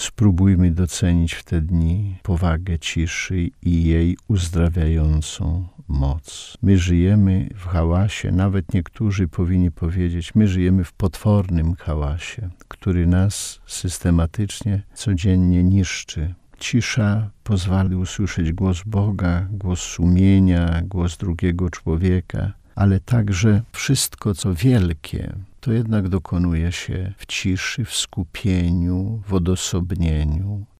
Spróbujmy docenić w te dni powagę ciszy i jej uzdrawiającą moc. My żyjemy w hałasie, nawet niektórzy powinni powiedzieć, my żyjemy w potwornym hałasie, który nas systematycznie, codziennie niszczy. Cisza pozwala usłyszeć głos Boga, głos sumienia, głos drugiego człowieka, ale także wszystko, co wielkie, to jednak dokonuje się w ciszy, w skupieniu, w odosobnieniu.